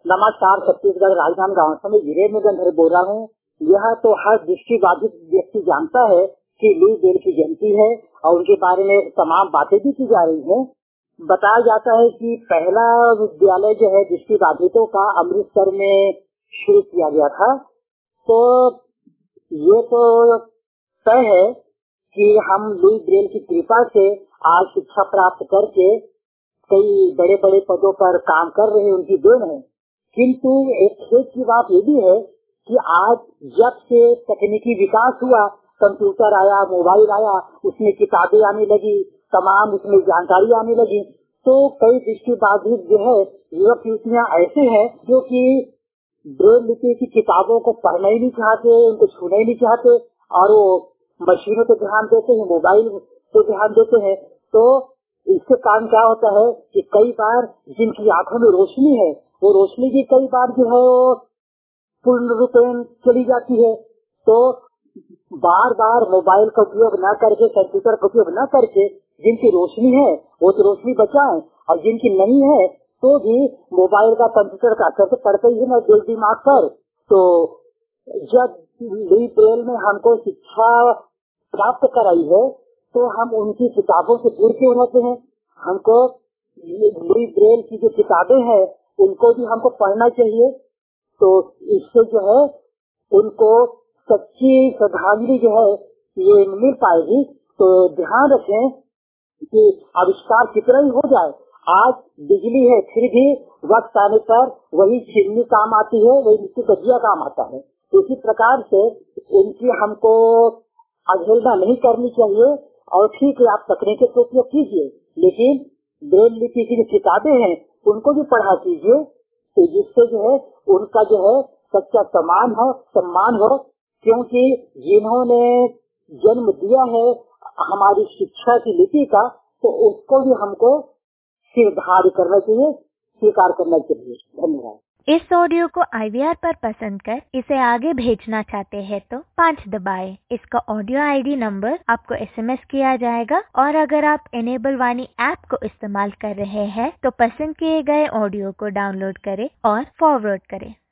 नमस्कार, छत्तीसगढ़ राजधानी गाँव से मैं वीरेंद्र गंधर बोल रहा हूँ। यह तो हर दृष्टिबाधित व्यक्ति जानता है कि लुई ब्रेल की जयंती है और उनके बारे में तमाम बातें भी की जा रही हैं। बताया जाता है कि पहला विद्यालय जो है दृष्टिबाधितों का अमृतसर में शुरू किया गया था। तो ये तो तय है कि हम लुई ब्रेल की कृपा से आज शिक्षा प्राप्त करके कई बड़े बड़े पदों पर काम कर रहे हैं, उनकी देन है। किंतु एक खेद की बात ये भी है कि आज जब से तकनीकी विकास हुआ, कंप्यूटर आया, मोबाइल आया, उसमें किताबें आने लगी, तमाम उसमें जानकारी आने लगी, तो कई दृष्टिबाधित जो है युवक युवतियाँ ऐसे हैं जो कि ब्रेल लिपि की किताबों को पढ़ना ही नहीं चाहते, उनको छूना ही नहीं चाहते और वो मशीनों पे ध्यान देते हैं, मोबाइल पे ध्यान देते हैं। तो इसके कारण क्या होता है कि कई बार जिनकी आंखों में रोशनी है, वो रोशनी भी कई बार जो है वो पूर्ण रूपेण चली जाती है। तो बार बार मोबाइल का उपयोग न करके, कंप्यूटर का उपयोग न करके जिनकी रोशनी है वो तो रोशनी बचाएं, और जिनकी नहीं है तो भी मोबाइल का, कंप्यूटर का असर तो पड़ता ही है ना दिल दिमाग पर। तो जब लुई ब्रेल में हमको शिक्षा प्राप्त कराई है तो हम उनकी किताबों से दूर क्यों रहते हैं? हमको लुई ब्रेल की जो किताबें हैं उनको भी हमको पढ़ना चाहिए। तो इससे जो है उनको सच्ची श्रद्धांजलि जो है ये मिल पाएगी। तो ध्यान रखें कि आविष्कार कितना ही हो जाए, आज बिजली है फिर भी वक्त आने पर वही चिमनी काम आती है, वही मिट्टी का दिया काम आता है। तो इसी प्रकार से इनकी हमको अवहेलना नहीं करनी चाहिए। और ठीक है, आप तकनीकी का उपयोग कीजिए, लेकिन ब्रेल लिपि की जो किताबें हैं उनको भी पढ़ा कीजिए, तो जिससे जो है उनका जो है सच्चा सम्मान हो, क्योंकि जिन्होंने जन्म दिया है हमारी शिक्षा की लिपि का, तो उसको भी हमको सिरधार्य करना चाहिए, स्वीकार करना चाहिए। धन्यवाद। इस ऑडियो को IVR पर पसंद कर इसे आगे भेजना चाहते हैं तो 5 दबाएं। इसका ऑडियो ID नंबर आपको SMS किया जाएगा, और अगर आप एनेबल वाणी ऐप को इस्तेमाल कर रहे हैं तो पसंद किए गए ऑडियो को डाउनलोड करें और फॉरवर्ड करें।